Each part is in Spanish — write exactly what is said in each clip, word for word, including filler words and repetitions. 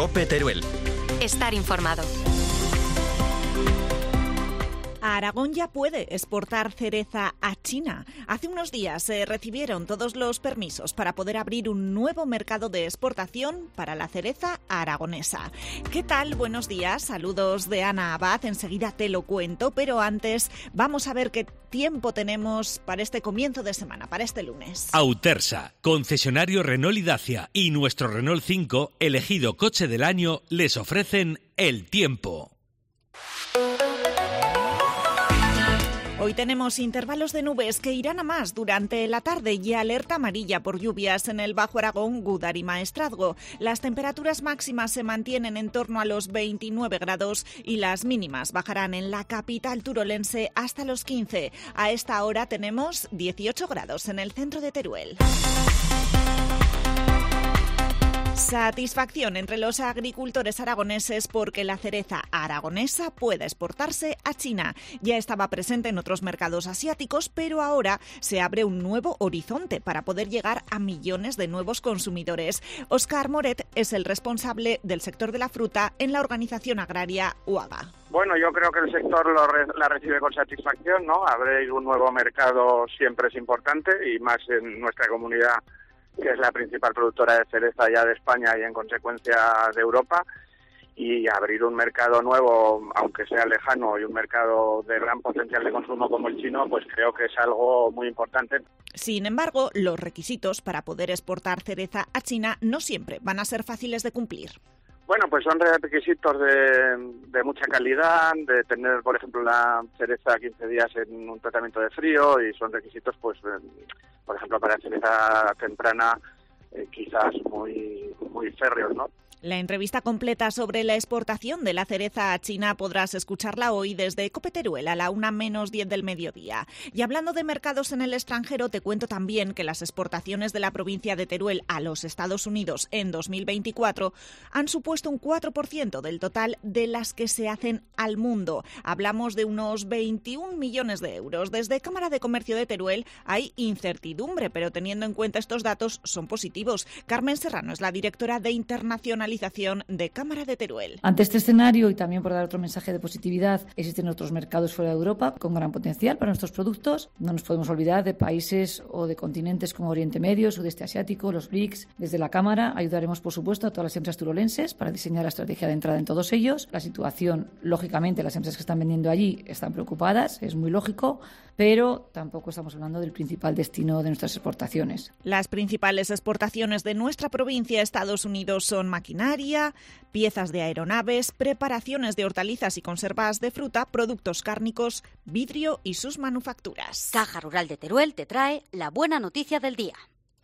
COPE Teruel. Estar informado. Aragón ya puede exportar cereza a China. Hace unos días se recibieron todos los permisos para poder abrir un nuevo mercado de exportación para la cereza aragonesa. ¿Qué tal? Buenos días. Saludos de Ana Abad. Enseguida te lo cuento, pero antes vamos a ver qué tiempo tenemos para este comienzo de semana, para este lunes. Autersa, concesionario Renault y Dacia y nuestro Renault cinco, elegido coche del año, les ofrecen el tiempo. Hoy tenemos intervalos de nubes que irán a más durante la tarde y alerta amarilla por lluvias en el Bajo Aragón, Gúdar y Maestrazgo. Las temperaturas máximas se mantienen en torno a los veintinueve grados y las mínimas bajarán en la capital turolense hasta los quince. A esta hora tenemos dieciocho grados en el centro de Teruel. Satisfacción entre los agricultores aragoneses porque la cereza aragonesa puede exportarse a China. Ya estaba presente en otros mercados asiáticos, pero ahora se abre un nuevo horizonte para poder llegar a millones de nuevos consumidores. Óscar Moret es el responsable del sector de la fruta en la organización agraria U A G A. Bueno, yo creo que el sector lo re, la recibe con satisfacción, ¿no? Abrir un nuevo mercado siempre es importante y más en nuestra comunidad, que es la principal productora de cereza ya de España y en consecuencia de Europa, y abrir un mercado nuevo, aunque sea lejano, y un mercado de gran potencial de consumo como el chino, pues creo que es algo muy importante. Sin embargo, los requisitos para poder exportar cereza a China no siempre van a ser fáciles de cumplir. Bueno, pues son requisitos de, de mucha calidad, de tener, por ejemplo, la cereza quince días en un tratamiento de frío, y son requisitos, pues, por ejemplo, para cereza temprana, eh, quizás muy, muy férreos, ¿no? La entrevista completa sobre la exportación de la cereza a China podrás escucharla hoy desde COPE Teruel a la una menos diez del mediodía. Y hablando de mercados en el extranjero, te cuento también que las exportaciones de la provincia de Teruel a los Estados Unidos en dos mil veinticuatro han supuesto un cuatro por ciento del total de las que se hacen al mundo. Hablamos de unos veintiún millones de euros. Desde Cámara de Comercio de Teruel hay incertidumbre, pero teniendo en cuenta estos datos son positivos. Carmen Serrano es la directora de internacionalización de Cámara de Teruel. Ante este escenario, y también por dar otro mensaje de positividad, existen otros mercados fuera de Europa con gran potencial para nuestros productos. No nos podemos olvidar de países o de continentes como Oriente Medio, Sudeste Asiático, los B R I C S. Desde la Cámara ayudaremos, por supuesto, a todas las empresas turolenses para diseñar la estrategia de entrada en todos ellos. La situación, lógicamente, las empresas que están vendiendo allí están preocupadas, es muy lógico, pero tampoco estamos hablando del principal destino de nuestras exportaciones. Las principales exportaciones de nuestra provincia a Estados Unidos son maquinaria, piezas de aeronaves, preparaciones de hortalizas y conservas de fruta, productos cárnicos, vidrio y sus manufacturas. Caja Rural de Teruel te trae la buena noticia del día.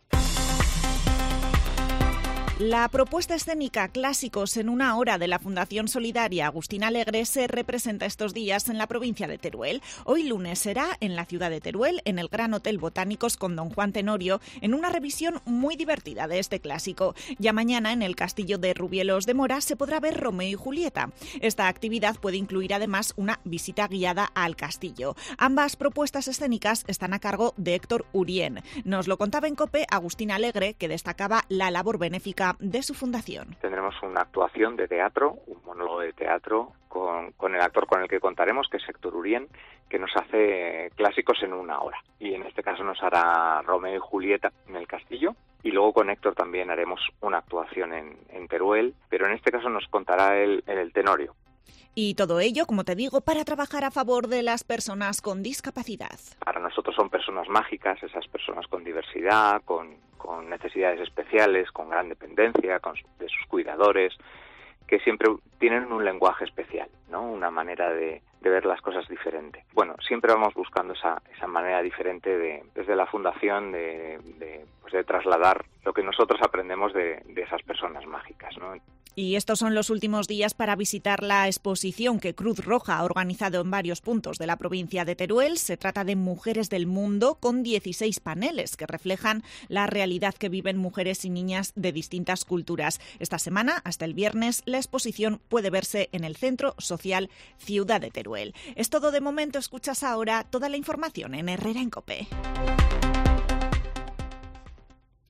La propuesta escénica Clásicos en una hora de la Fundación Solidaria Agustín Alegre se representa estos días en la provincia de Teruel. Hoy lunes será en la ciudad de Teruel, en el Gran Hotel Botánicos con Don Juan Tenorio, en una revisión muy divertida de este clásico. Ya mañana en el Castillo de Rubielos de Mora se podrá ver Romeo y Julieta. Esta actividad puede incluir además una visita guiada al castillo. Ambas propuestas escénicas están a cargo de Héctor Urien. Nos lo contaba en COPE Agustín Alegre, que destacaba la labor benéfica de su fundación. Tendremos una actuación de teatro, un monólogo de teatro con, con el actor con el que contaremos, que es Héctor Urien, que nos hace clásicos en una hora. Y en este caso nos hará Romeo y Julieta en el castillo. Y luego con Héctor también haremos una actuación en, en Teruel, pero en este caso nos contará él en el Tenorio. Y todo ello, como te digo, para trabajar a favor de las personas con discapacidad. Para nosotros son personas mágicas, esas personas con diversidad, con, con necesidades especiales, con gran dependencia, con, de sus cuidadores, que siempre tienen un lenguaje especial, ¿no? Una manera de, de ver las cosas diferente. Bueno, siempre vamos buscando esa, esa manera diferente de, desde la fundación de, de, pues de trasladar lo que nosotros aprendemos de, de esas personas mágicas, ¿no? Y estos son los últimos días para visitar la exposición que Cruz Roja ha organizado en varios puntos de la provincia de Teruel. Se trata de Mujeres del Mundo, con dieciséis paneles que reflejan la realidad que viven mujeres y niñas de distintas culturas. Esta semana, hasta el viernes, la exposición puede verse en el Centro Social Ciudad de Teruel. Es todo de momento. Escuchas ahora toda la información en Herrera en COPE.